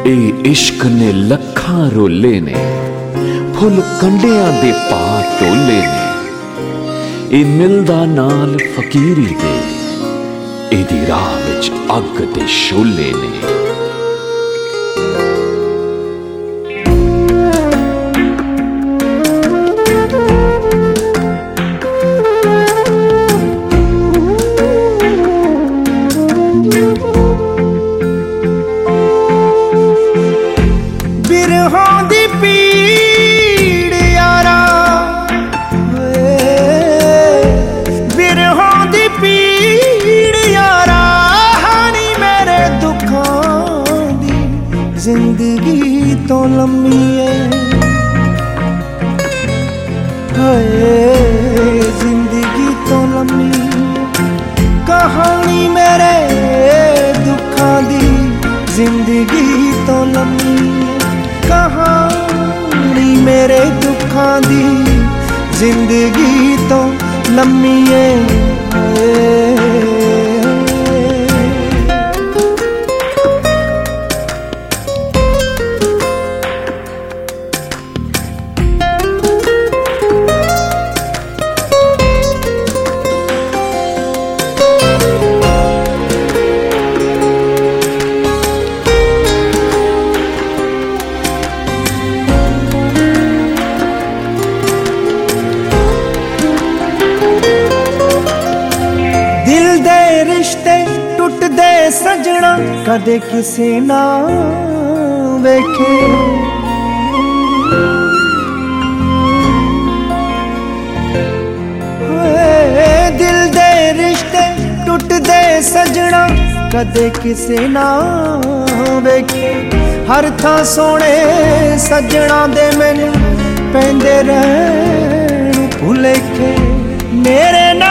ए इश्क ने लखां रोले ने, फुल कंडियां दे पा टोले ने। ए मिलदा नाल फकीरी दे, एदी राह विच अग ते शोले ने। जिंदगी तो लम्मी है, जिंदगी तो लम्मी। कहानी मेरे दुखा दी, जिंदगी तो लम्मी है। कहानी मेरे दुखा दी, जिंदगी तो लम्मी है। रिश्ते टुटदे सजना, कदे किसे ना वेखे। दिल दे रिश्ते टुटदे सजना, कदे किसे ना वेखे। हर थां सोने सजना दे मैनू पैंदे रहण भुलेखे। मेरे नाल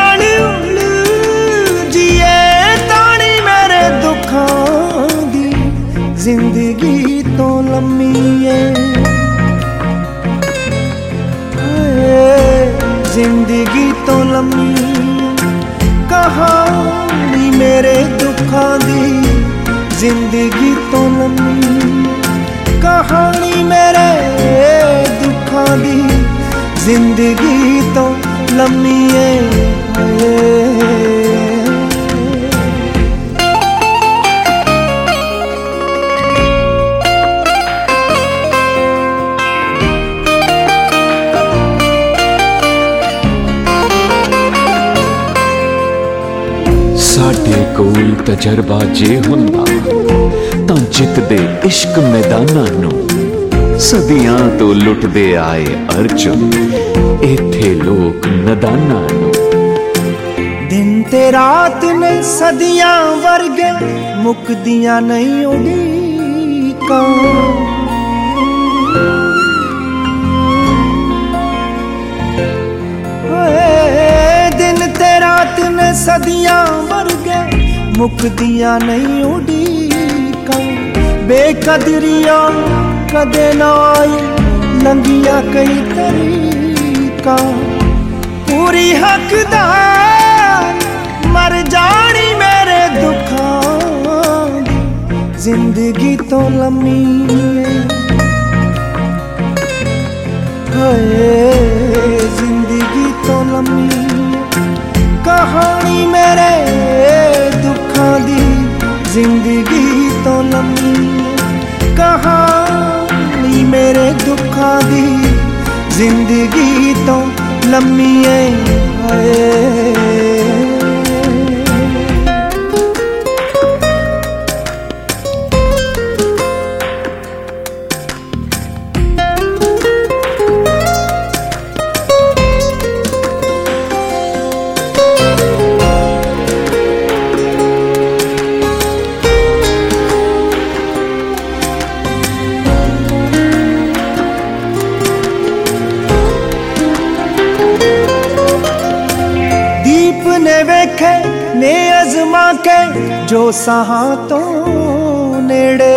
जिंदगी तो लम्मी है, जिंदगी तो लम्मी। कहानी मेरे दुखा दी, जिंदगी तो लम्मी। कहानी मेरे दुखा दी, जिंदगी तो लम्मी है। साडे कोल तजर्बा जे हुंदा तां जितदे इश्क मैदानां नूं। सदियां तो लुटदे आए अर्जुन, इत्थे लोक नदानां नूं। दिन ते रात ने सदियां वर्गे, मुकदियां नहीं उड़ीकां। दिन ते रात ने सदियां वर्गे, मुकदियां नहीं उड़ीकां। बेकदरियां कदे ना आई, लंघिया कई तरीका। पूरी हकदार मर जानी मेरे दुखां दी, जिंदगी तो लम्मी है, जिंदगी तो लम्मी। कहानी मेरे दुखा दी, जिंदगी तो लम्मी। कहानी मेरे दुखा दी, जिंदगी तो लम्मी है। वेखे ने अजमा के जो सहा तो नेड़े।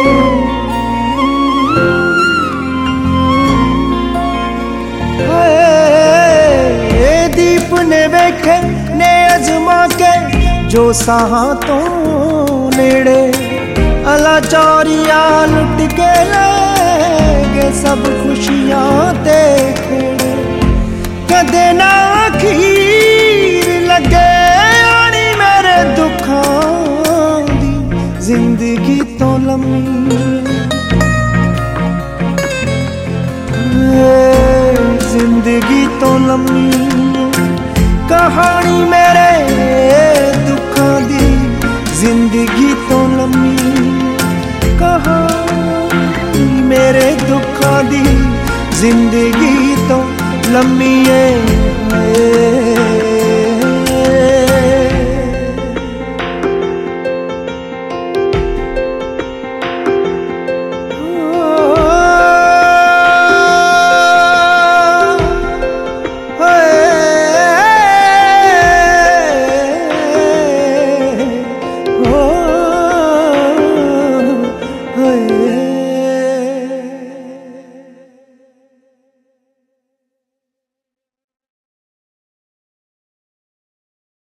दीप ने वेखे ने अजमा के जो सहा तो नेड़े। अलाचारिया लुट के लेंगे सब खुशियां देखे कदे ना अखीर लगे आनी मेरे दुखां दी जिंदगी तो लम्मी जिंदगी तो लम्मी कहानी मेरे दुखां दी जिंदगी तो लम्मी कहानी मेरे दुखां दी जिंदगी तो लम्मी है।